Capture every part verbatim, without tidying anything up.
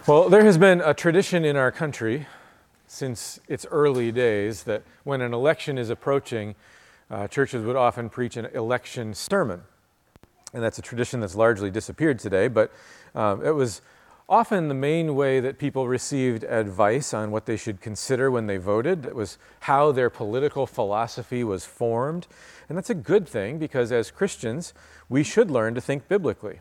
Well, there has been a tradition in our country since its early days that when an election is approaching, uh, churches would often preach an election sermon. And that's a tradition that's largely disappeared today, but um, it was often the main way that people received advice on what they should consider when they voted. It was how their political philosophy was formed. And that's a good thing because as Christians, we should learn to think biblically.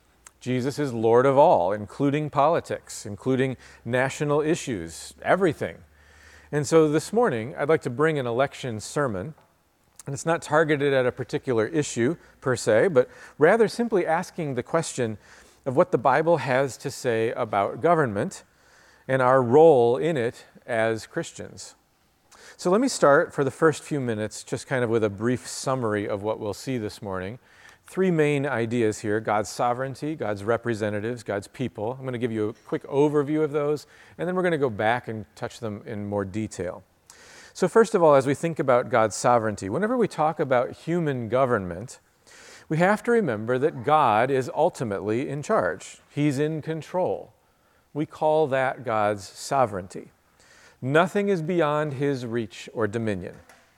Jesus is Lord of all, including politics, including national issues, everything. And so this morning, I'd like to bring an election sermon. And it's not targeted at a particular issue per se, but rather simply asking the question of what the Bible has to say about government and our role in it as Christians. So let me start for the first few minutes just kind of with a brief summary of what we'll see this morning. Three main ideas here: God's sovereignty, God's representatives, God's people. I'm going to give you a quick overview of those, and then we're going to go back and touch them in more detail. So first of all, as we think about God's sovereignty, whenever we talk about human government, we have to remember that God is ultimately in charge. He's in control. We call that God's sovereignty. Nothing is beyond his reach or dominion.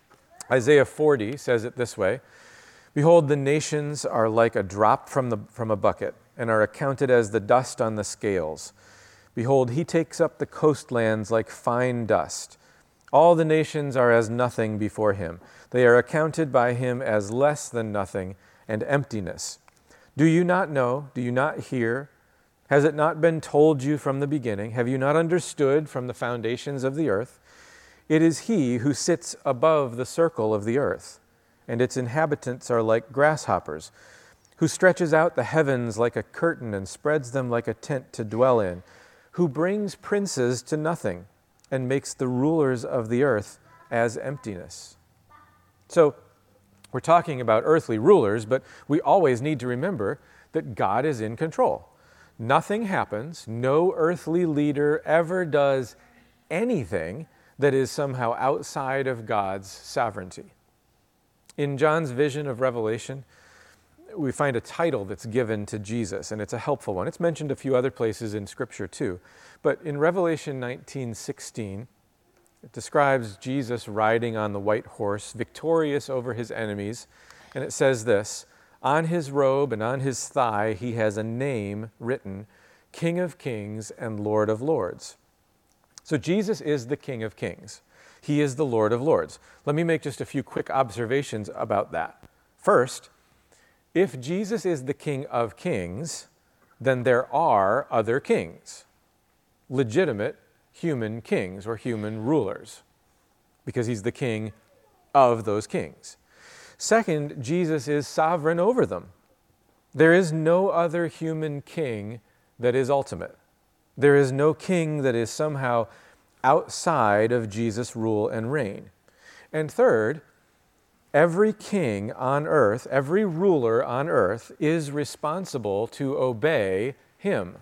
Isaiah forty says it this way: "Behold, the nations are like a drop from the from a bucket, and are accounted as the dust on the scales. Behold, he takes up the coastlands like fine dust. All the nations are as nothing before him. They are accounted by him as less than nothing and emptiness. Do you not know? Do you not hear? Has it not been told you from the beginning? Have you not understood from the foundations of the earth? It is he who sits above the circle of the earth, and its inhabitants are like grasshoppers, who stretches out the heavens like a curtain and spreads them like a tent to dwell in, who brings princes to nothing and makes the rulers of the earth as emptiness." So we're talking about earthly rulers, but we always need to remember that God is in control. Nothing happens, no earthly leader ever does anything that is somehow outside of God's sovereignty. In John's vision of Revelation, we find a title that's given to Jesus, and it's a helpful one. It's mentioned a few other places in Scripture too. But in Revelation nineteen sixteen, it describes Jesus riding on the white horse, victorious over his enemies. And it says this: "On his robe and on his thigh he has a name written, King of Kings and Lord of Lords." So Jesus is the King of Kings. He is the Lord of Lords. Let me make just a few quick observations about that. First, if Jesus is the King of Kings, then there are other kings, legitimate human kings or human rulers, because he's the king of those kings. Second, Jesus is sovereign over them. There is no other human king that is ultimate. There is no king that is somehow outside of Jesus' rule and reign. And third, every king on earth, every ruler on earth is responsible to obey him.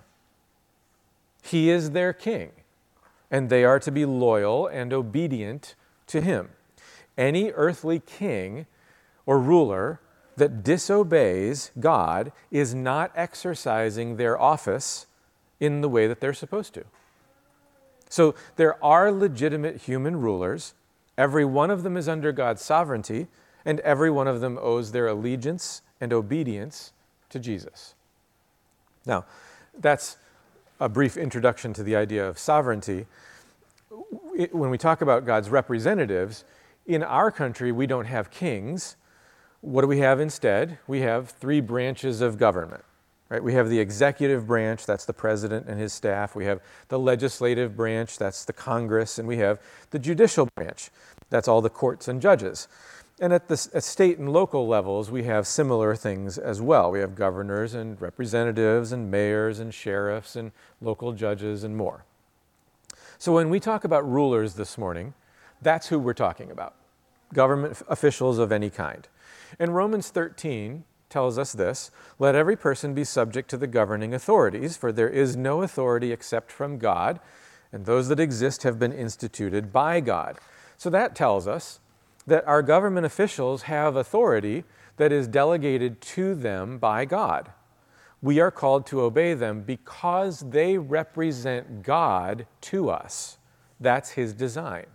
He is their king, and they are to be loyal and obedient to him. Any earthly king or ruler that disobeys God is not exercising their office in the way that they're supposed to. So there are legitimate human rulers. Every one of them is under God's sovereignty, and every one of them owes their allegiance and obedience to Jesus. Now, that's a brief introduction to the idea of sovereignty. When we talk about God's representatives, in our country, we don't have kings. What do we have instead? We have three branches of government. Right? We have the executive branch, that's the president and his staff. We have the legislative branch, that's the Congress. And we have the judicial branch, that's all the courts and judges. And at the at state and local levels, we have similar things as well. We have governors and representatives and mayors and sheriffs and local judges and more. So when we talk about rulers this morning, that's who we're talking about: government officials of any kind. And Romans thirteen tells us this: "Let every person be subject to the governing authorities, for there is no authority except from God, and those that exist have been instituted by God." So that tells us that our government officials have authority that is delegated to them by God. we are called to obey them because they represent God to us. That's his design.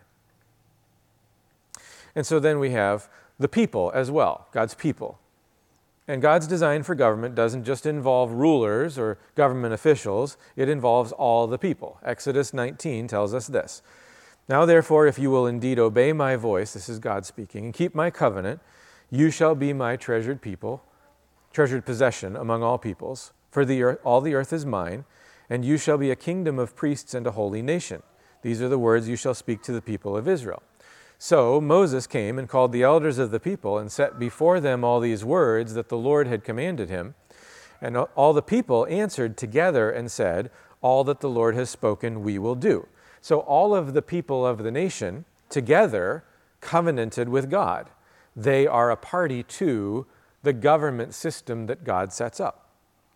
And so then we have the people as well, God's people. And God's design for government doesn't just involve rulers or government officials, it involves all the people. Exodus nineteen tells us this. Now therefore, if you will indeed obey my voice, this is God speaking, and keep my covenant, you shall be my treasured people, treasured possession among all peoples, for the earth, all the earth is mine, and you shall be a kingdom of priests and a holy nation. These are the words you shall speak to the people of Israel. So Moses came and called the elders of the people and set before them all these words that the Lord had commanded him. And all the people answered together and said, all that the Lord has spoken we will do. So all of the people of the nation together covenanted with God. They are a party to the government system that God sets up.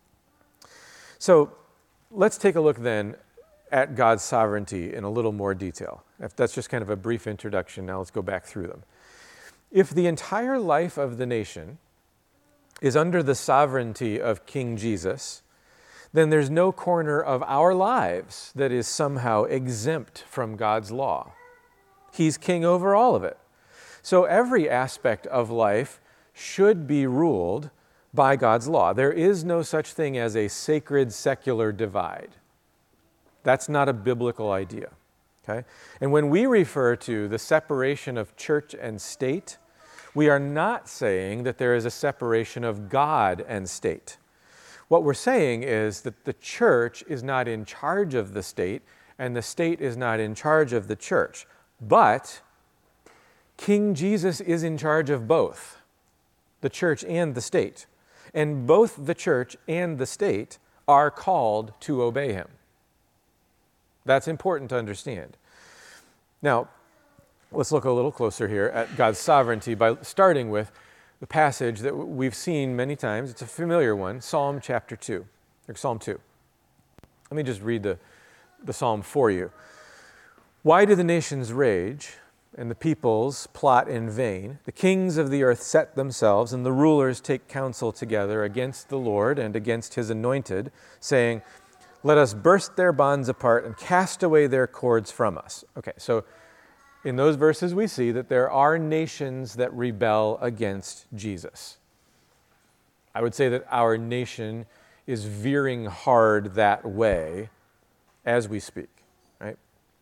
So let's take a look then at God's sovereignty in a little more detail. If that's just kind of a brief introduction, now let's go back through them. If the entire life of the nation is under the sovereignty of King Jesus, then there's no corner of our lives that is somehow exempt from God's law. He's king over all of it. So every aspect of life should be ruled by God's law. There is no such thing as a sacred secular divide. That's not a biblical idea. Okay? And when we refer to the separation of church and state, we are not saying that there is a separation of God and state. What we're saying is that the church is not in charge of the state, and the state is not in charge of the church. But King Jesus is in charge of both, the church and the state. And both the church and the state are called to obey him. That's important to understand. Now, let's look a little closer here at God's sovereignty by starting with the passage that we've seen many times. It's a familiar one, Psalm chapter two, or Psalm two. Let me just read the, the psalm for you. Why do the nations rage and the peoples plot in vain? The kings of the earth set themselves, and the rulers take counsel together against the Lord and against his anointed, saying, let us burst their bonds apart and cast away their cords from us. Okay, so in those verses we see that there are nations that rebel against Jesus. I would say that our nation is veering hard that way as we speak, right?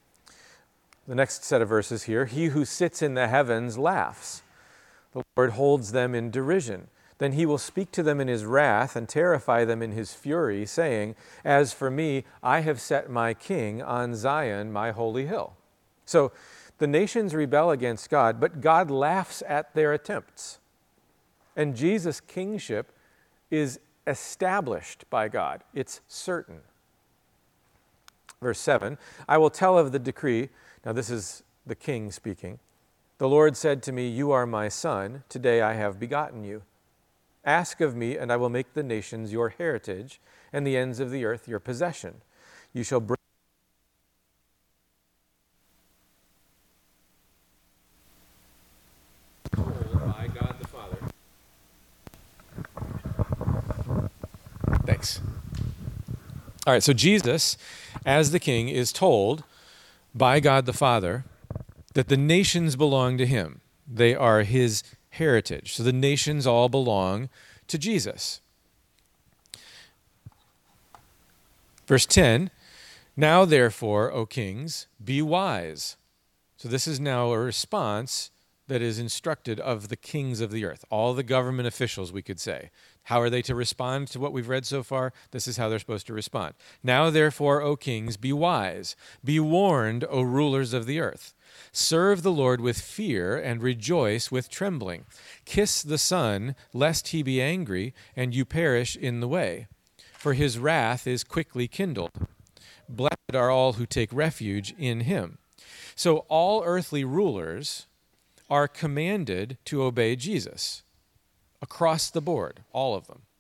The next set of verses here, he who sits in the heavens laughs. The Lord holds them in derision. Then he will speak to them in his wrath and terrify them in his fury, saying, as for me, I have set my king on Zion, my holy hill. So the nations rebel against God, but God laughs at their attempts. And Jesus' kingship is established by God. It's certain. Verse seven, I will tell of the decree. Now this is the king speaking. The Lord said to me, you are my son. Today I have begotten you. Ask of me, and I will make the nations your heritage, and the ends of the earth your possession. You shall bring by God the Father. Thanks. All right, so Jesus, as the king, is told by God the Father that the nations belong to him. They are his heritage. So the nations all belong to Jesus. Verse ten, now therefore, O kings, be wise. So this is now a response that is instructed of the kings of the earth, all the government officials, we could say. How are they to respond to what we've read so far? This is how they're supposed to respond. Now therefore, O kings, be wise. Be warned, O rulers of the earth. Serve the Lord with fear and rejoice with trembling. Kiss the Son, lest he be angry and you perish in the way. For his wrath is quickly kindled. Blessed are all who take refuge in him. So all earthly rulers are commanded to obey Jesus. Across the board, all of them.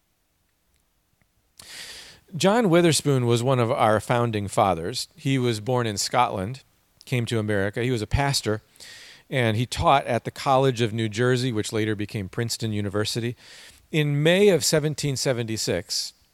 John Witherspoon was one of our founding fathers. He was born in Scotland, came to America. He was a pastor, and he taught at the College of New Jersey, which later became Princeton University. In May of seventeen seventy-six,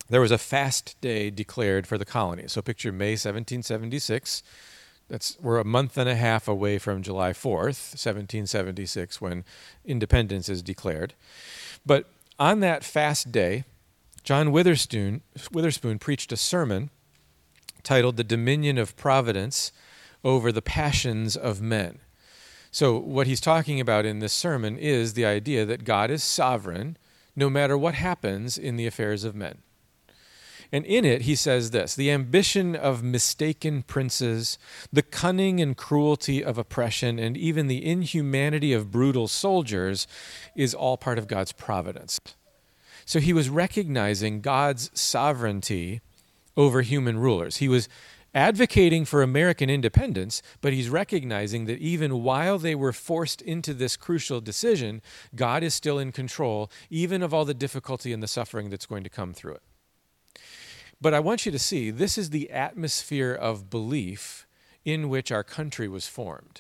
there was a fast day declared for the colony. So picture May seventeen seventy-six. That's, we're a month and a half away from July fourth, seventeen seventy-six, when independence is declared. But on that fast day, John Witherspoon, Witherspoon preached a sermon titled "The Dominion of Providence over the Passions of Men." So what he's talking about in this sermon is the idea that God is sovereign no matter what happens in the affairs of men. And in it, he says this: the ambition of mistaken princes, the cunning and cruelty of oppression, and even the inhumanity of brutal soldiers is all part of God's providence. So he was recognizing God's sovereignty over human rulers. He was advocating for American independence, but he's recognizing that even while they were forced into this crucial decision, God is still in control, even of all the difficulty and the suffering that's going to come through it. But I want you to see, this is the atmosphere of belief in which our country was formed.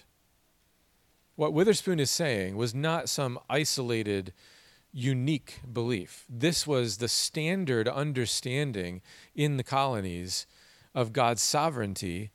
What Witherspoon is saying was not some isolated, unique belief. This was the standard understanding in the colonies of God's sovereignty,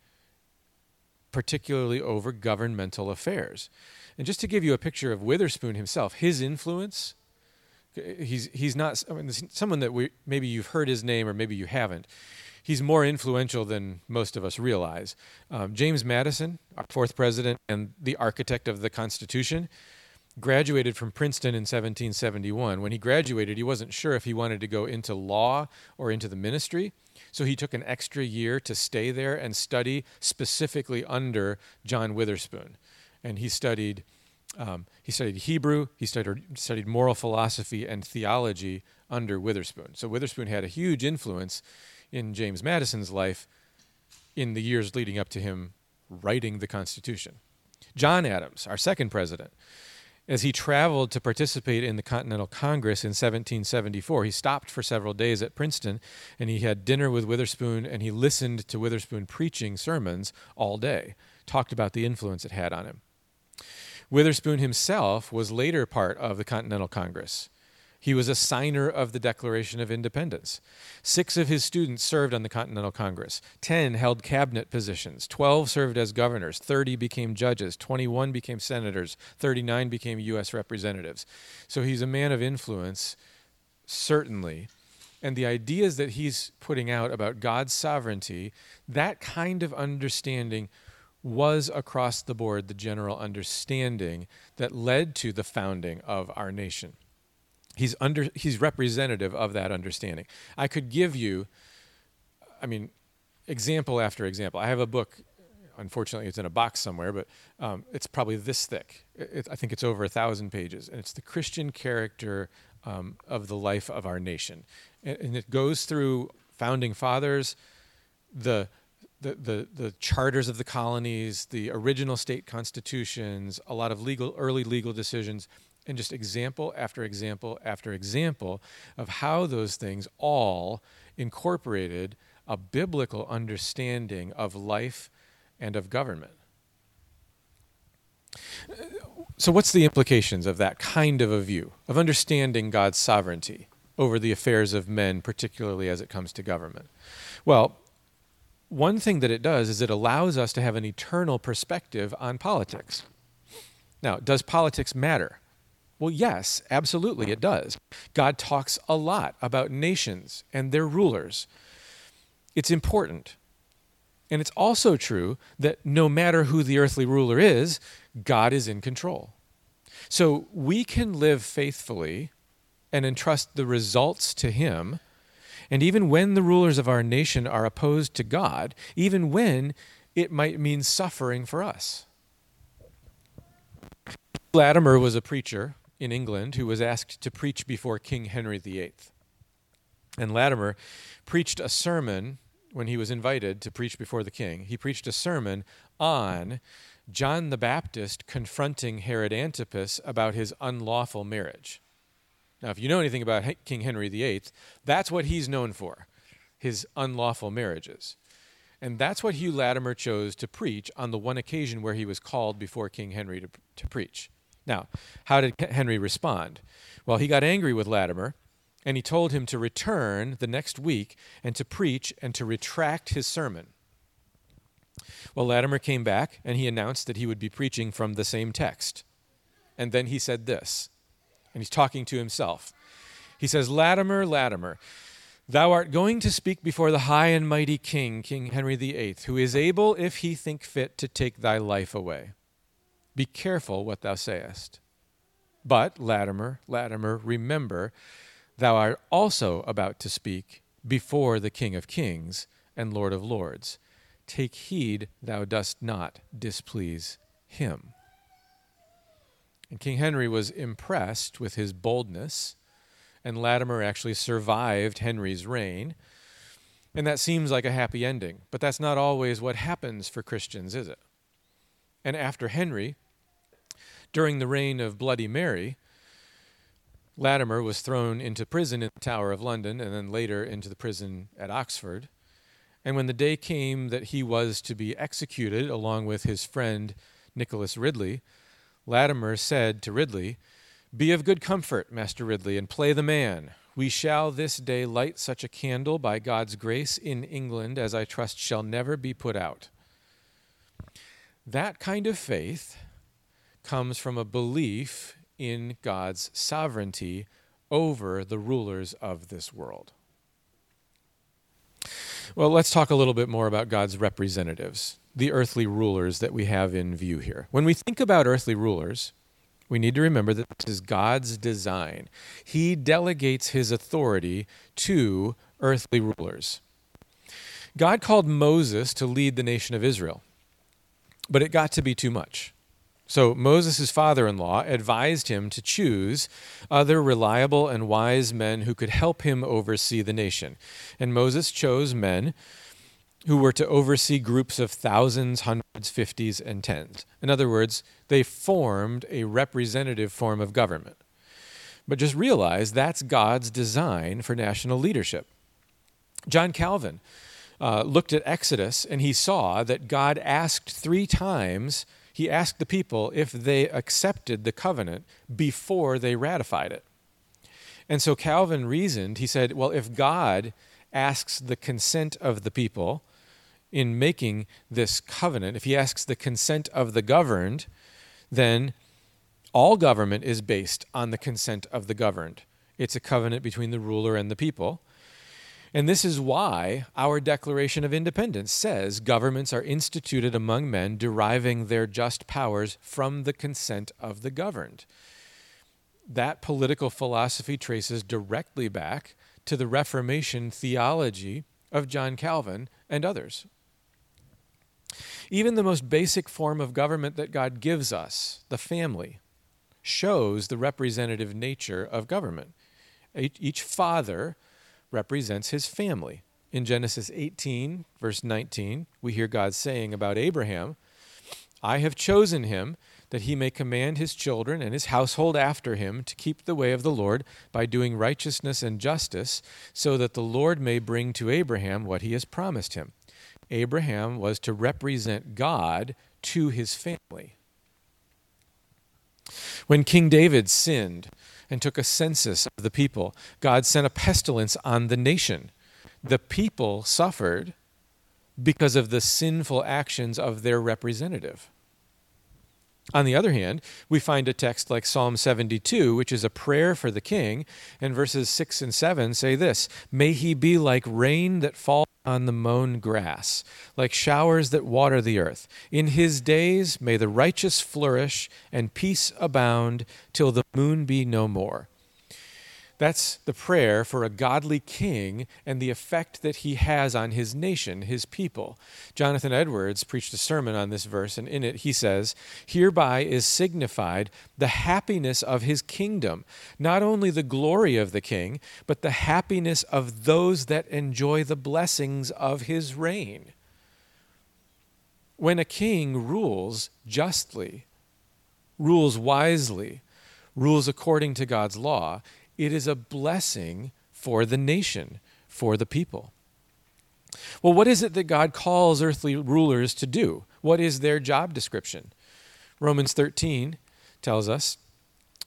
particularly over governmental affairs. And just to give you a picture of Witherspoon himself, his influence, he's he's not, I mean, someone that we, maybe you've heard his name or maybe you haven't. He's more influential than most of us realize. Um, James Madison, our fourth president and the architect of the Constitution, graduated from Princeton in seventeen seventy-one. When he graduated, he wasn't sure if he wanted to go into law or into the ministry, so he took an extra year to stay there and study specifically under John Witherspoon. And he studied um, he studied Hebrew, he studied studied moral philosophy and theology under Witherspoon. So Witherspoon had a huge influence in James Madison's life in the years leading up to him writing the Constitution. John Adams, our second president, as he traveled to participate in the Continental Congress in seventeen seventy-four, he stopped for several days at Princeton, and he had dinner with Witherspoon, and he listened to Witherspoon preaching sermons all day, talked about the influence it had on him. Witherspoon himself was later part of the Continental Congress. He was a signer of the Declaration of Independence. Six of his students served on the Continental Congress. Ten held cabinet positions. Twelve served as governors. Thirty became judges. Twenty-one became senators. Thirty-nine became U S representatives. So he's a man of influence, certainly. And the ideas that he's putting out about God's sovereignty, that kind of understanding was across the board the general understanding that led to the founding of our nation. He's under he's representative of that understanding. I could give you, I mean, example after example. I have a book, unfortunately it's in a box somewhere, but um, it's probably this thick. It, I think it's over a thousand pages, and it's the Christian character um, of the life of our nation. And, and it goes through founding fathers, the The, the the charters of the colonies, the original state constitutions, a lot of legal early legal decisions, and just example after example after example of how those things all incorporated a biblical understanding of life and of government. So what's the implications of that kind of a view, of understanding God's sovereignty over the affairs of men, particularly as it comes to government? Well, one thing that it does is it allows us to have an eternal perspective on politics. Now, does politics matter? Well, yes, absolutely it does. God talks a lot about nations and their rulers. It's important. And it's also true that no matter who the earthly ruler is, God is in control. So we can live faithfully and entrust the results to Him. And even when the rulers of our nation are opposed to God, even when it might mean suffering for us. Latimer was a preacher in England who was asked to preach before King Henry the Eighth. And Latimer preached a sermon when he was invited to preach before the king. He preached a sermon on John the Baptist confronting Herod Antipas about his unlawful marriage. Now, if you know anything about King Henry the Eighth, that's what he's known for, his unlawful marriages. And that's what Hugh Latimer chose to preach on the one occasion where he was called before King Henry to, to preach. Now, how did Henry respond? Well, he got angry with Latimer, And he told him to return the next week and to preach and to retract his sermon. Well, Latimer came back and he announced that he would be preaching from the same text. And then he said this, and he's talking to himself. He says, Latimer, Latimer, thou art going to speak before the high and mighty king, King Henry the Eighth, who is able, if he think fit, to take thy life away. Be careful what thou sayest. But, Latimer, Latimer, remember, thou art also about to speak before the King of Kings and Lord of Lords. Take heed thou dost not displease him. And King Henry was impressed with his boldness, and Latimer actually survived Henry's reign. And that seems like a happy ending, but that's not always what happens for Christians, is it? And after Henry, during the reign of Bloody Mary, Latimer was thrown into prison in the Tower of London and then later into the prison at Oxford. And when the day came that he was to be executed along with his friend Nicholas Ridley, Latimer said to Ridley, Be of good comfort, Master Ridley, and play the man. We shall this day light such a candle by God's grace in England as I trust shall never be put out. That kind of faith comes from a belief in God's sovereignty over the rulers of this world. Well, let's talk a little bit more about God's representatives, the earthly rulers that we have in view here. When we think about earthly rulers, we need to remember that this is God's design. He delegates his authority to earthly rulers. God called Moses to lead the nation of Israel, but it got to be too much. So Moses' father-in-law advised him to choose other reliable and wise men who could help him oversee the nation. And Moses chose men who were to oversee groups of thousands, hundreds, fifties, and tens. In other words, they formed a representative form of government. But just realize that's God's design for national leadership. John Calvin uh, looked at Exodus and he saw that God asked three times He asked the people if they accepted the covenant before they ratified it. And so Calvin reasoned, he said, well, if God asks the consent of the people in making this covenant, if he asks the consent of the governed, then all government is based on the consent of the governed. It's a covenant between the ruler and the people. And this is why our Declaration of Independence says governments are instituted among men deriving their just powers from the consent of the governed. That political philosophy traces directly back to the Reformation theology of John Calvin and others. Even the most basic form of government that God gives us, the family, shows the representative nature of government. Each father represents his family. In Genesis eighteen, verse nineteen, we hear God saying about Abraham, I have chosen him that he may command his children and his household after him to keep the way of the Lord by doing righteousness and justice, so that the Lord may bring to Abraham what he has promised him. Abraham was to represent God to his family. When King David sinned and took a census of the people, God sent a pestilence on the nation. The people suffered because of the sinful actions of their representative. On the other hand, we find a text like Psalm seventy-two, which is a prayer for the king, and verses six and seven say this, May he be like rain that falls on the mown grass, like showers that water the earth. In his days may the righteous flourish and peace abound till the moon be no more. That's the prayer for a godly king and the effect that he has on his nation, his people. Jonathan Edwards preached a sermon on this verse, and in it he says, Hereby is signified the happiness of his kingdom, not only the glory of the king, but the happiness of those that enjoy the blessings of his reign. When a king rules justly, rules wisely, rules according to God's law, it is a blessing for the nation, for the people. Well, what is it that God calls earthly rulers to do? What is their job description? Romans thirteen tells us,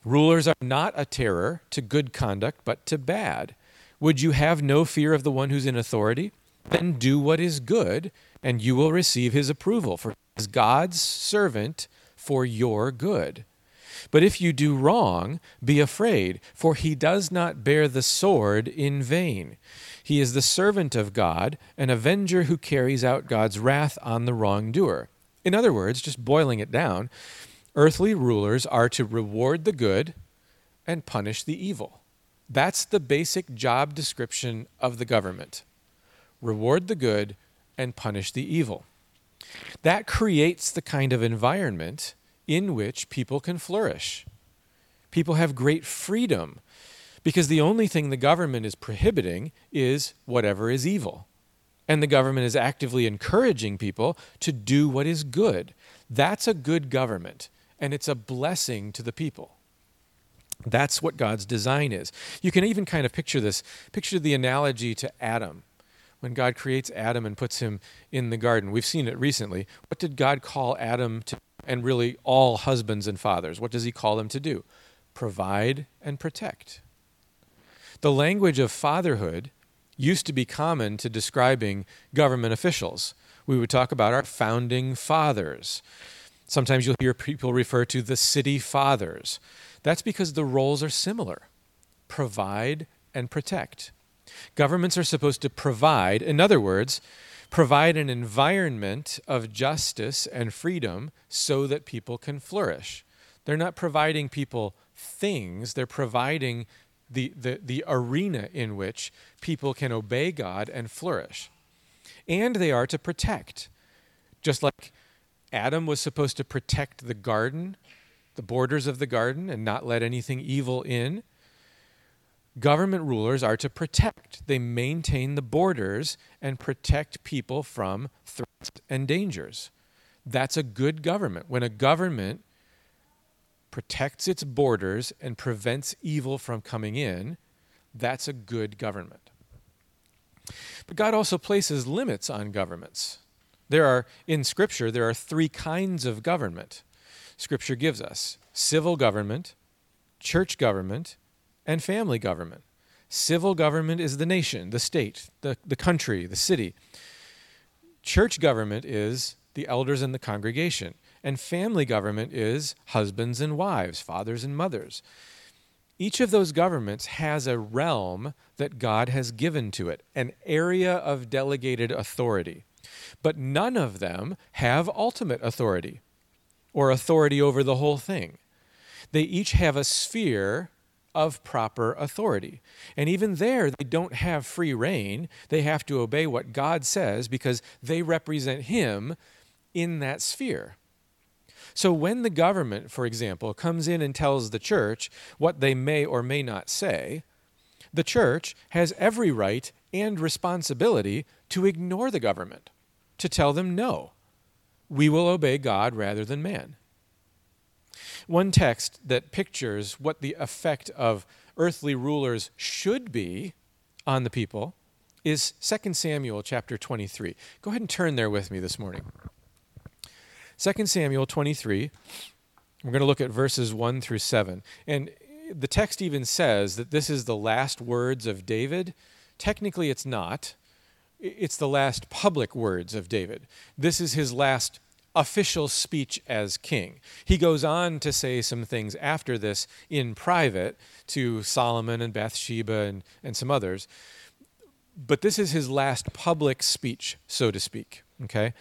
Rulers are not a terror to good conduct, but to bad. Would you have no fear of the one who's in authority? Then do what is good, and you will receive his approval, for he is God's servant for your good. But if you do wrong, be afraid, for he does not bear the sword in vain. He is the servant of God, an avenger who carries out God's wrath on the wrongdoer. In other words, just boiling it down, earthly rulers are to reward the good and punish the evil. That's the basic job description of the government. Reward the good and punish the evil. That creates the kind of environment in which people can flourish. People have great freedom because the only thing the government is prohibiting is whatever is evil. And the government is actively encouraging people to do what is good. That's a good government, and it's a blessing to the people. That's what God's design is. You can even kind of picture this. Picture the analogy to Adam. When God creates Adam and puts him in the garden, we've seen it recently. What did God call Adam to, and really all husbands and fathers, what does he call them to do? Provide and protect. The language of fatherhood used to be common to describing government officials. We would talk about our founding fathers. Sometimes you'll hear people refer to the city fathers. That's because the roles are similar. Provide and protect. Governments are supposed to provide, in other words, provide an environment of justice and freedom so that people can flourish. They're not providing people things, they're providing the, the, the arena in which people can obey God and flourish. And they are to protect. Just like Adam was supposed to protect the garden, the borders of the garden, and not let anything evil in, government rulers are to protect. They maintain the borders and protect people from threats and dangers. That's a good government. When a government protects its borders and prevents evil from coming in, that's a good government. But God also places limits on governments. There are, in Scripture, there are three kinds of government. Scripture gives us civil government, church government, and family government. Civil government is the nation, the state, the, the country, the city. Church government is the elders and the congregation. And family government is husbands and wives, fathers and mothers. Each of those governments has a realm that God has given to it, an area of delegated authority. But none of them have ultimate authority or authority over the whole thing. They each have a sphere of proper authority. And even there, they don't have free reign. They have to obey what God says because they represent Him in that sphere. So when the government, for example, comes in and tells the church what they may or may not say, the church has every right and responsibility to ignore the government, to tell them no. We will obey God rather than man. One text that pictures what the effect of earthly rulers should be on the people is Second Samuel chapter twenty-three. Go ahead and turn there with me this morning. Second Samuel twenty-three, we're going to look at verses one through seven. And the text even says that this is the last words of David. Technically, it's not. It's the last public words of David. This is his last official speech as king. He goes on to say some things after this in private to Solomon and Bathsheba and, and some others. But this is his last public speech, so to speak. Okay?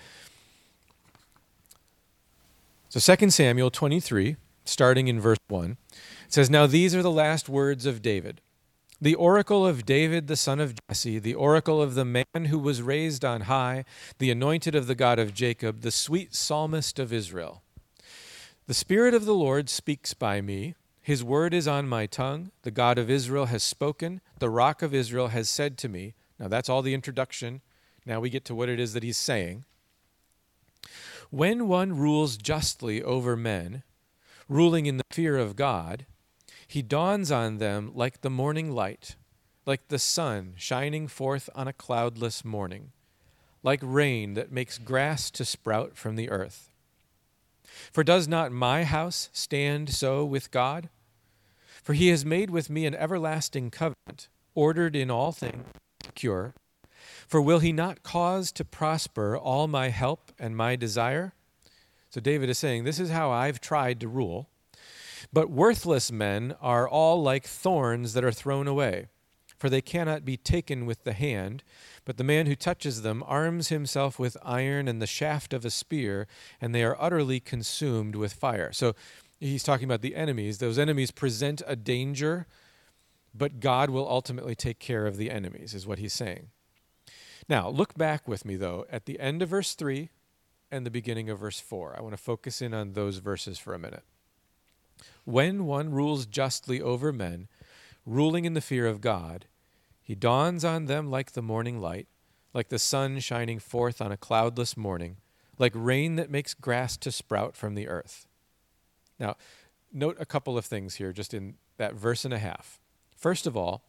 So Second Samuel twenty-three, starting in verse one, it says, "Now these are the last words of David. The oracle of David, the son of Jesse, the oracle of the man who was raised on high, the anointed of the God of Jacob, the sweet psalmist of Israel. The Spirit of the Lord speaks by me. His word is on my tongue. The God of Israel has spoken. The rock of Israel has said to me." Now that's all the introduction. Now we get to what it is that he's saying. "When one rules justly over men, ruling in the fear of God, he dawns on them like the morning light, like the sun shining forth on a cloudless morning, like rain that makes grass to sprout from the earth. For does not my house stand so with God? For he has made with me an everlasting covenant, ordered in all things secure. For will he not cause to prosper all my help and my desire? So David is saying, this is how I've tried to rule. But worthless men are all like thorns that are thrown away, for they cannot be taken with the hand. But the man who touches them arms himself with iron and the shaft of a spear, and they are utterly consumed with fire. So he's talking about the enemies. Those enemies present a danger, but God will ultimately take care of the enemies, is what he's saying. Now, look back with me, though, at the end of verse three and the beginning of verse four. I want to focus in on those verses for a minute. When one rules justly over men, ruling in the fear of God, he dawns on them like the morning light, like the sun shining forth on a cloudless morning, like rain that makes grass to sprout from the earth. Now, note a couple of things here just in that verse and a half. First of all,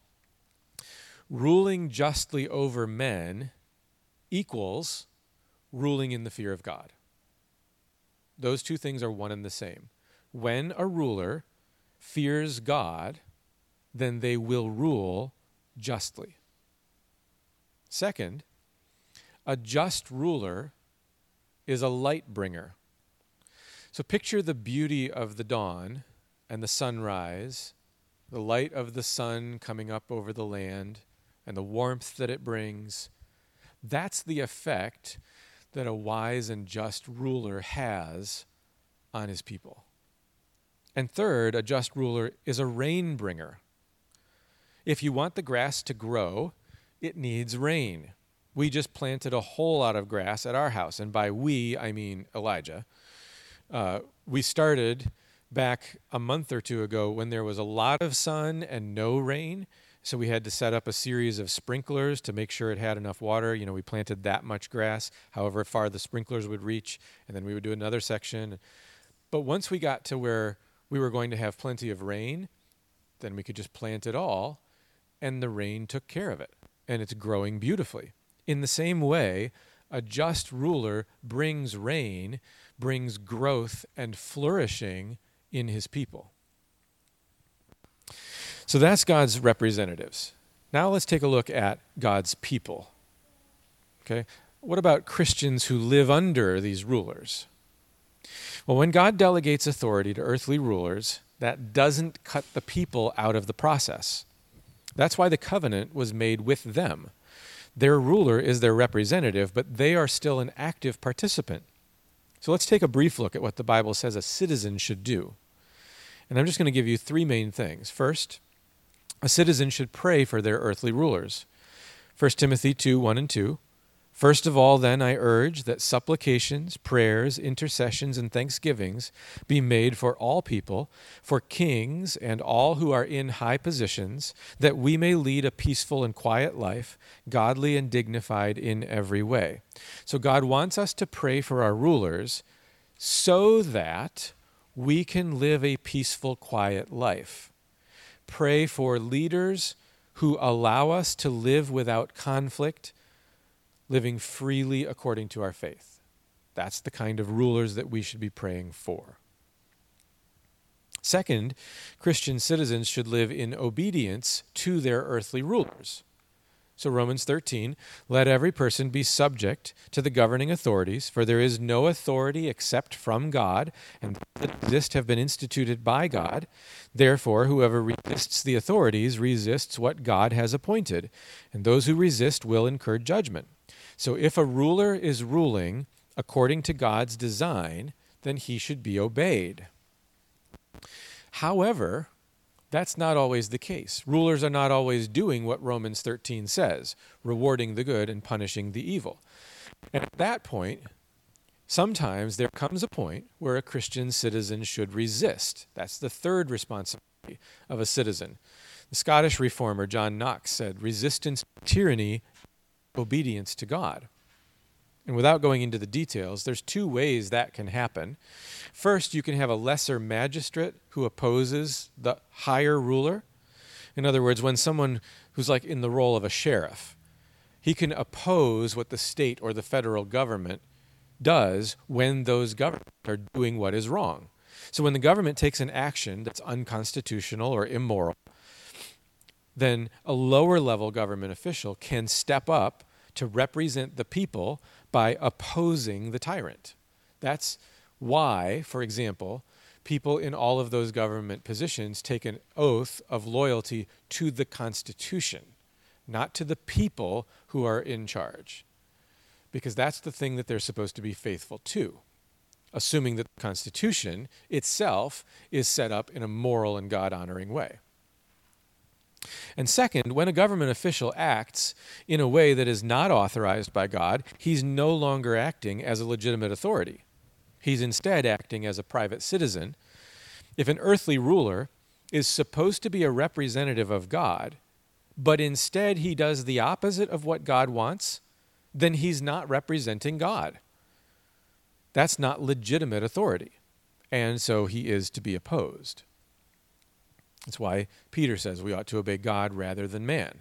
ruling justly over men equals ruling in the fear of God. Those two things are one and the same. When a ruler fears God, then they will rule justly. Second, a just ruler is a light bringer. So picture the beauty of the dawn and the sunrise, the light of the sun coming up over the land, and the warmth that it brings. That's the effect that a wise and just ruler has on his people. And third, a just ruler is a rain bringer. If you want the grass to grow, it needs rain. We just planted a whole lot of grass at our house, and by we, I mean Elijah. Uh, we started back a month or two ago when there was a lot of sun and no rain, so we had to set up a series of sprinklers to make sure it had enough water. You know, we planted that much grass, however far the sprinklers would reach, and then we would do another section. But once we got to where we were going to have plenty of rain, then we could just plant it all, and the rain took care of it, and it's growing beautifully. In the same way, a just ruler brings rain, brings growth and flourishing in his people. So that's God's representatives. Now let's take a look at God's people. Okay? What about Christians who live under these rulers? Well, when God delegates authority to earthly rulers, that doesn't cut the people out of the process. That's why the covenant was made with them. Their ruler is their representative, but they are still an active participant. So let's take a brief look at what the Bible says a citizen should do. And I'm just going to give you three main things. First, a citizen should pray for their earthly rulers. First Timothy two, one and two. First of all, then, I urge that supplications, prayers, intercessions, and thanksgivings be made for all people, for kings and all who are in high positions, that we may lead a peaceful and quiet life, godly and dignified in every way. So God wants us to pray for our rulers so that we can live a peaceful, quiet life. Pray for leaders who allow us to live without conflict, living freely according to our faith. That's the kind of rulers that we should be praying for. Second, Christian citizens should live in obedience to their earthly rulers. So Romans thirteen, let every person be subject to the governing authorities, for there is no authority except from God, and those that exist have been instituted by God. Therefore, whoever resists the authorities resists what God has appointed, and those who resist will incur judgment. So if a ruler is ruling according to God's design, then he should be obeyed. However, that's not always the case. Rulers are not always doing what Romans thirteen says, rewarding the good and punishing the evil. And at that point, sometimes there comes a point where a Christian citizen should resist. That's the third responsibility of a citizen. The Scottish reformer John Knox said, resistance to tyranny, obedience to God. And without going into the details, there's two ways that can happen. First, you can have a lesser magistrate who opposes the higher ruler. In other words, when someone who's like in the role of a sheriff, he can oppose what the state or the federal government does when those governments are doing what is wrong. So when the government takes an action that's unconstitutional or immoral, then a lower level government official can step up to represent the people by opposing the tyrant. That's why, for example, people in all of those government positions take an oath of loyalty to the Constitution, not to the people who are in charge, because that's the thing that they're supposed to be faithful to, assuming that the Constitution itself is set up in a moral and God-honoring way. And second, when a government official acts in a way that is not authorized by God, he's no longer acting as a legitimate authority. He's instead acting as a private citizen. If an earthly ruler is supposed to be a representative of God, but instead he does the opposite of what God wants, then he's not representing God. That's not legitimate authority, and so he is to be opposed. That's why Peter says we ought to obey God rather than man.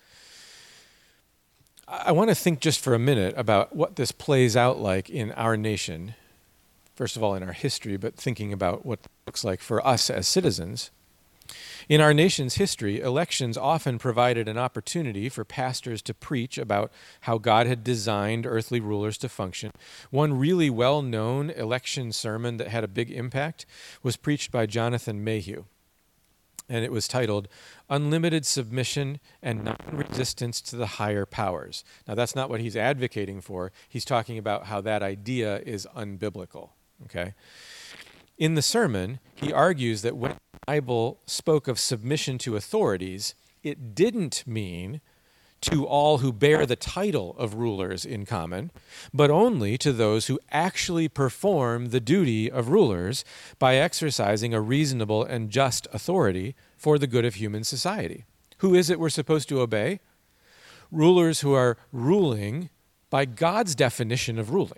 I want to think just for a minute about what this plays out like in our nation, first of all in our history, but thinking about what it looks like for us as citizens. In our nation's history, elections often provided an opportunity for pastors to preach about how God had designed earthly rulers to function. One really well-known election sermon that had a big impact was preached by Jonathan Mayhew, and it was titled, Unlimited Submission and Non-Resistance to the Higher Powers. Now, that's not what he's advocating for. He's talking about how that idea is unbiblical, okay? In the sermon, he argues that when the Bible spoke of submission to authorities, it didn't mean to all who bear the title of rulers in common, but only to those who actually perform the duty of rulers by exercising a reasonable and just authority for the good of human society. Who is it we're supposed to obey? Rulers who are ruling by God's definition of ruling.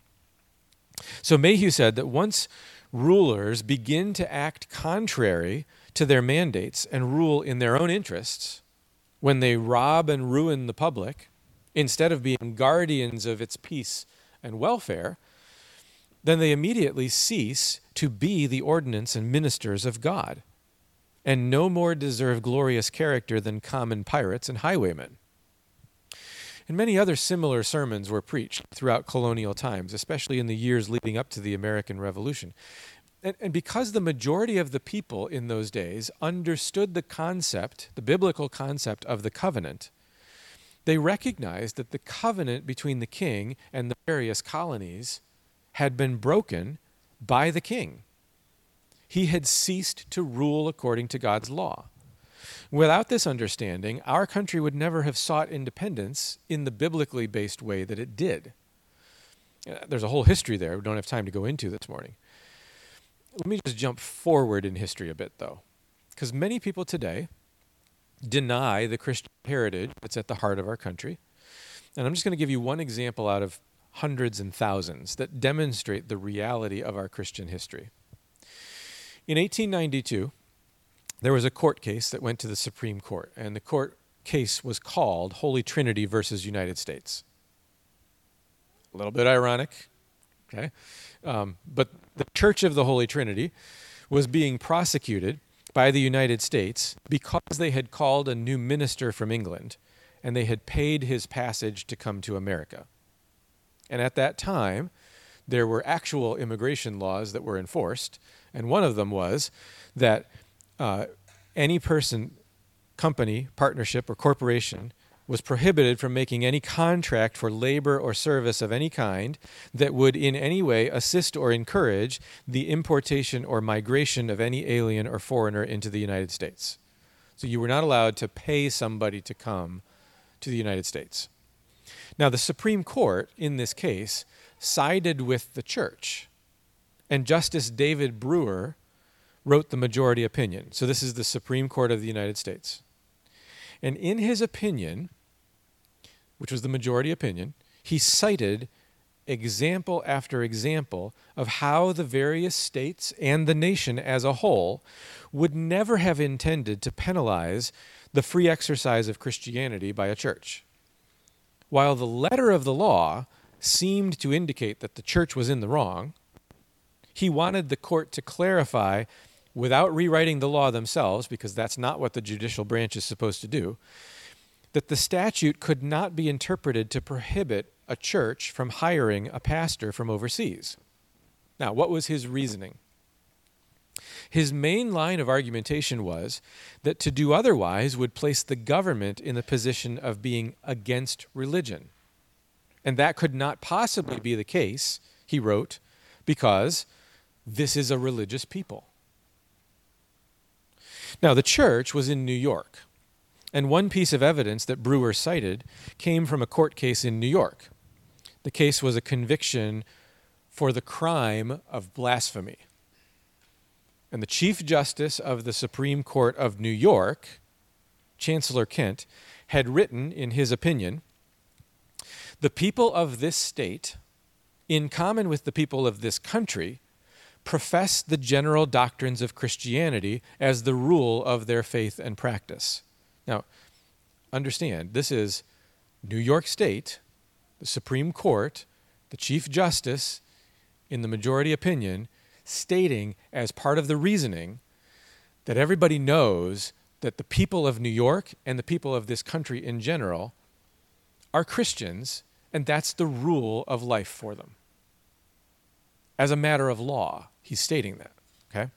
So Mayhew said that once rulers begin to act contrary to their mandates and rule in their own interests, when they rob and ruin the public, instead of being guardians of its peace and welfare, then they immediately cease to be the ordinance and ministers of God, and no more deserve glorious character than common pirates and highwaymen. And many other similar sermons were preached throughout colonial times, especially in the years leading up to the American Revolution. And, and because the majority of the people in those days understood the concept, the biblical concept of the covenant, they recognized that the covenant between the king and the various colonies had been broken by the king. He had ceased to rule according to God's law. Without this understanding, our country would never have sought independence in the biblically based way that it did. There's a whole history there we don't have time to go into this morning. Let me just jump forward in history a bit, though, because many people today deny the Christian heritage that's at the heart of our country. And I'm just going to give you one example out of hundreds and thousands that demonstrate the reality of our Christian history. In eighteen ninety-two, there was a court case that went to the Supreme Court, and the court case was called Holy Trinity versus United States. A little bit ironic, okay? Um, but the Church of the Holy Trinity was being prosecuted by the United States because they had called a new minister from England, and they had paid his passage to come to America. And at that time, there were actual immigration laws that were enforced, and one of them was that uh, any person, company, partnership, or corporation was prohibited from making any contract for labor or service of any kind that would in any way assist or encourage the importation or migration of any alien or foreigner into the United States. So you were not allowed to pay somebody to come to the United States. Now, the Supreme Court, in this case, sided with the church, and Justice David Brewer wrote the majority opinion. So this is the Supreme Court of the United States. And in his opinion, which was the majority opinion, he cited example after example of how the various states and the nation as a whole would never have intended to penalize the free exercise of Christianity by a church. While the letter of the law seemed to indicate that the church was in the wrong, He wanted the court to clarify, without rewriting the law themselves, because that's not what the judicial branch is supposed to do, that the statute could not be interpreted to prohibit a church from hiring a pastor from overseas. Now, what was his reasoning? His main line of argumentation was that to do otherwise would place the government in the position of being against religion. And that could not possibly be the case, he wrote, because this is a religious people. Now, the church was in New York, and one piece of evidence that Brewer cited came from a court case in New York. The case was a conviction for the crime of blasphemy. And the Chief Justice of the Supreme Court of New York, Chancellor Kent, had written in his opinion, "The people of this state, in common with the people of this country, profess the general doctrines of Christianity as the rule of their faith and practice." Now, understand, this is New York State, the Supreme Court, the Chief Justice, in the majority opinion, stating as part of the reasoning that everybody knows that the people of New York and the people of this country in general are Christians, and that's the rule of life for them. As a matter of law, he's stating that, okay?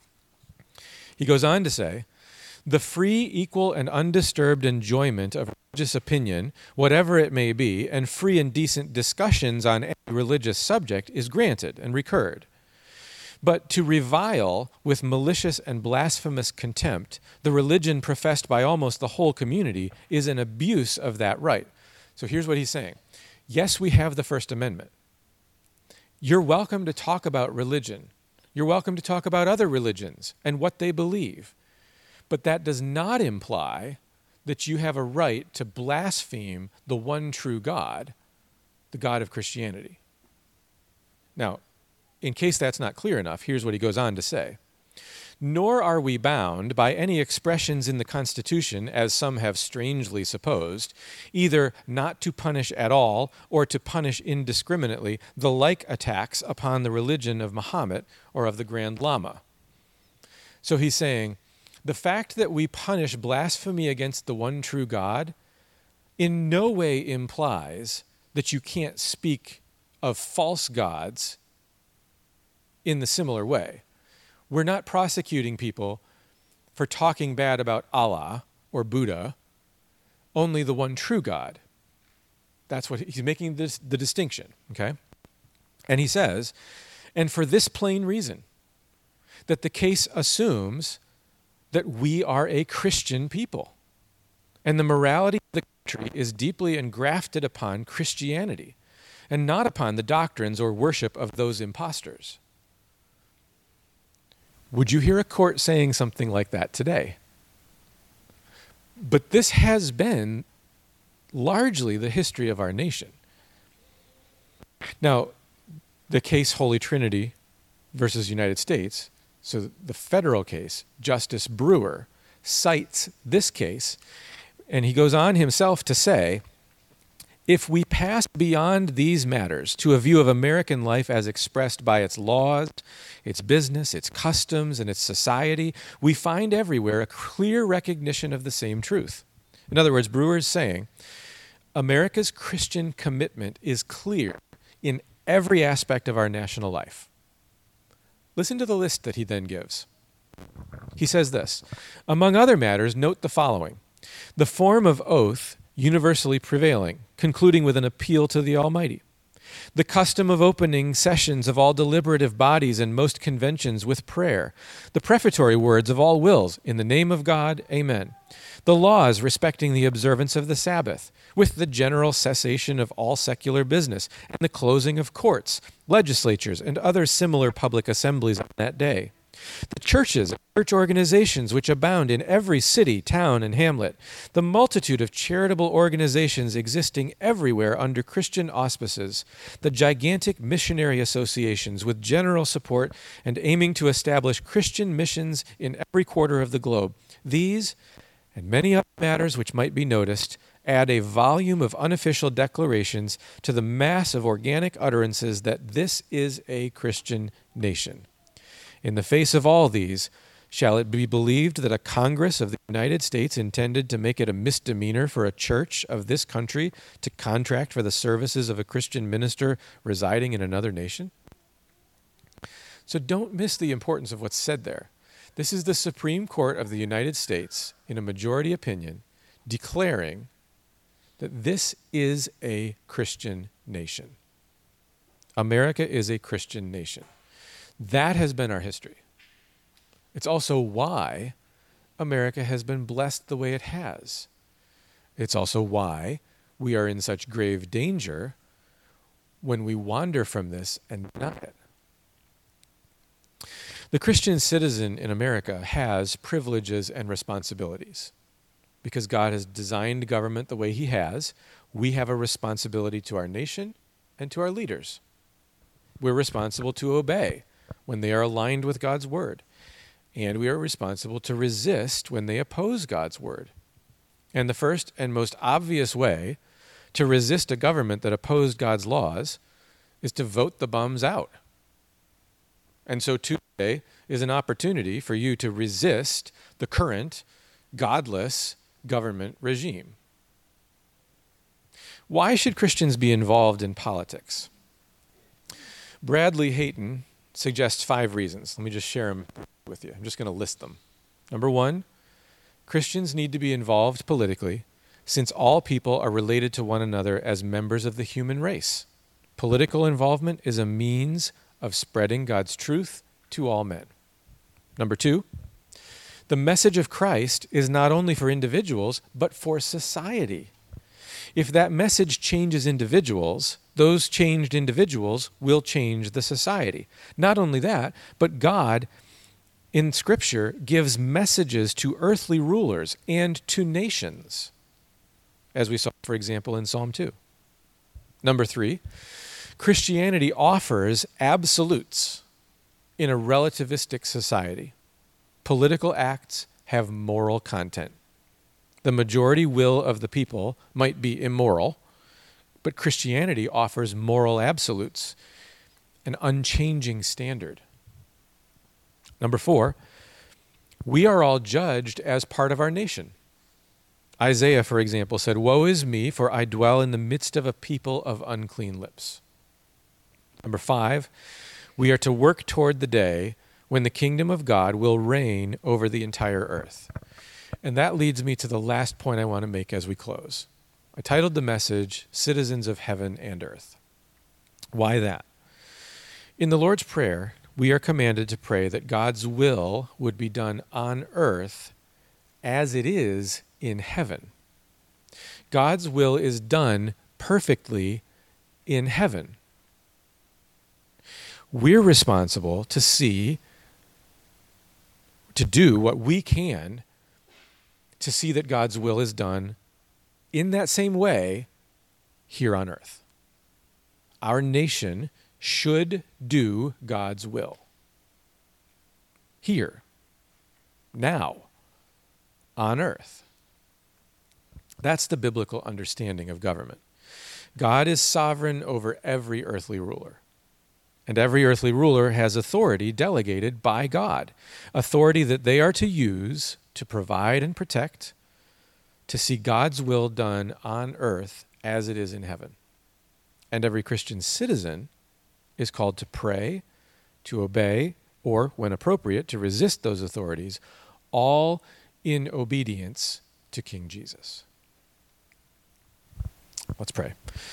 He goes on to say, "The free, equal, and undisturbed enjoyment of religious opinion, whatever it may be, and free and decent discussions on any religious subject is granted and recurred. But to revile with malicious and blasphemous contempt the religion professed by almost the whole community is an abuse of that right." So here's what he's saying. Yes, we have the First Amendment. You're welcome to talk about religion. You're welcome to talk about other religions and what they believe. But that does not imply that you have a right to blaspheme the one true God, the God of Christianity. Now, in case that's not clear enough, here's what he goes on to say. "Nor are we bound by any expressions in the Constitution, as some have strangely supposed, either not to punish at all or to punish indiscriminately the like attacks upon the religion of Muhammad or of the Grand Lama." So he's saying, the fact that we punish blasphemy against the one true God in no way implies that you can't speak of false gods in the similar way. We're not prosecuting people for talking bad about Allah or Buddha, only the one true God. That's what he's making this, the distinction, okay? And he says, and for this plain reason, that the case assumes that we are a Christian people, and the morality of the country is deeply engrafted upon Christianity, and not upon the doctrines or worship of those impostors. Would you hear a court saying something like that today? But this has been largely the history of our nation. Now, the case Holy Trinity versus United States, so the federal case, Justice Brewer cites this case, and he goes on himself to say, if we pass beyond these matters to a view of American life as expressed by its laws, its business, its customs, and its society, we find everywhere a clear recognition of the same truth. In other words, Brewer is saying, America's Christian commitment is clear in every aspect of our national life. Listen to the list that he then gives. He says this, among other matters, note the following. The form of oath universally prevailing, concluding with an appeal to the Almighty. The custom of opening sessions of all deliberative bodies and most conventions with prayer. The prefatory words of all wills, in the name of God, amen. The laws respecting the observance of the Sabbath, with the general cessation of all secular business and the closing of courts, legislatures, and other similar public assemblies on that day. The churches and church organizations which abound in every city, town, and hamlet, the multitude of charitable organizations existing everywhere under Christian auspices, the gigantic missionary associations with general support and aiming to establish Christian missions in every quarter of the globe. These, and many other matters which might be noticed, add a volume of unofficial declarations to the mass of organic utterances that this is a Christian nation. In the face of all these, shall it be believed that a Congress of the United States intended to make it a misdemeanor for a church of this country to contract for the services of a Christian minister residing in another nation? So don't miss the importance of what's said there. This is the Supreme Court of the United States, in a majority opinion, declaring that this is a Christian nation. America is a Christian nation. That has been our history. It's also why America has been blessed the way it has. It's also why we are in such grave danger when we wander from this and deny it. The Christian citizen in America has privileges and responsibilities. Because God has designed government the way he has, we have a responsibility to our nation and to our leaders. We're responsible to obey when they are aligned with God's word. And we are responsible to resist when they oppose God's word. And the first and most obvious way to resist a government that opposed God's laws is to vote the bums out. And so Tuesday is an opportunity for you to resist the current godless government regime. Why should Christians be involved in politics? Bradley Hayton suggests five reasons. Let me just share them with you. I'm just going to list them. Number one, Christians need to be involved politically since all people are related to one another as members of the human race. Political involvement is a means of spreading God's truth to all men. Number two, the message of Christ is not only for individuals, but for society. If that message changes individuals, those changed individuals will change the society. Not only that, but God in Scripture gives messages to earthly rulers and to nations, as we saw, for example, in Psalm two. Number three, Christianity offers absolutes in a relativistic society. Political acts have moral content. The majority will of the people might be immoral, but Christianity offers moral absolutes, an unchanging standard. Number four, we are all judged as part of our nation. Isaiah, for example, said, "Woe is me, for I dwell in the midst of a people of unclean lips." Number five, we are to work toward the day when the kingdom of God will reign over the entire earth. And that leads me to the last point I want to make as we close. I titled the message, Citizens of Heaven and Earth. Why that? In the Lord's Prayer, we are commanded to pray that God's will would be done on earth as it is in heaven. God's will is done perfectly in heaven. We're responsible to see, to do what we can to see that God's will is done in that same way here on earth. Our nation should do God's will. Here, now, on earth. That's the biblical understanding of government. God is sovereign over every earthly ruler. And every earthly ruler has authority delegated by God, authority that they are to use to provide and protect, to see God's will done on earth as it is in heaven. And every Christian citizen is called to pray, to obey, or, when appropriate, to resist those authorities, all in obedience to King Jesus. Let's pray.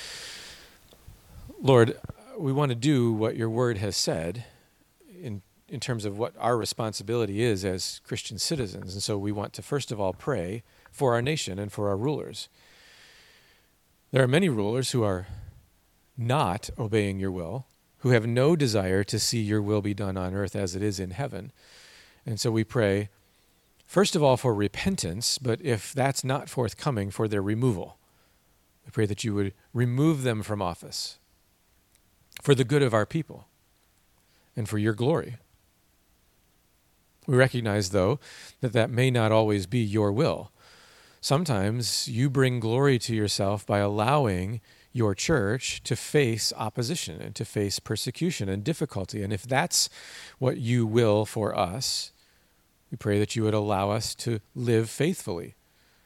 Lord, we want to do what your word has said in, in terms of what our responsibility is as Christian citizens. And so we want to, first of all, pray for our nation and for our rulers. There are many rulers who are not obeying your will, who have no desire to see your will be done on earth as it is in heaven. And so we pray, first of all, for repentance, but if that's not forthcoming, for their removal. We pray that you would remove them from office for the good of our people and for your glory. We recognize, though, that that may not always be your will. Sometimes you bring glory to yourself by allowing your church to face opposition and to face persecution and difficulty. And if that's what you will for us, we pray that you would allow us to live faithfully.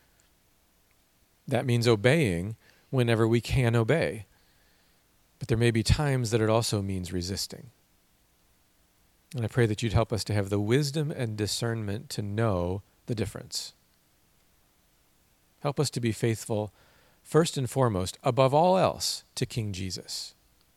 That means obeying whenever we can obey. But there may be times that it also means resisting. And I pray that you'd help us to have the wisdom and discernment to know the difference. Help us to be faithful, first and foremost, above all else, to King Jesus.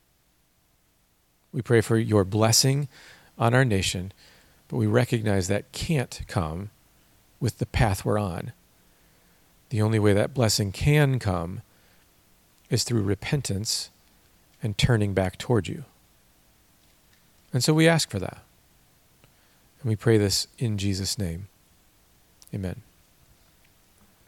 We pray for your blessing on our nation, but we recognize that can't come with the path we're on. The only way that blessing can come is through repentance and turning back toward you. And so we ask for that. And we pray this in Jesus' name. Amen.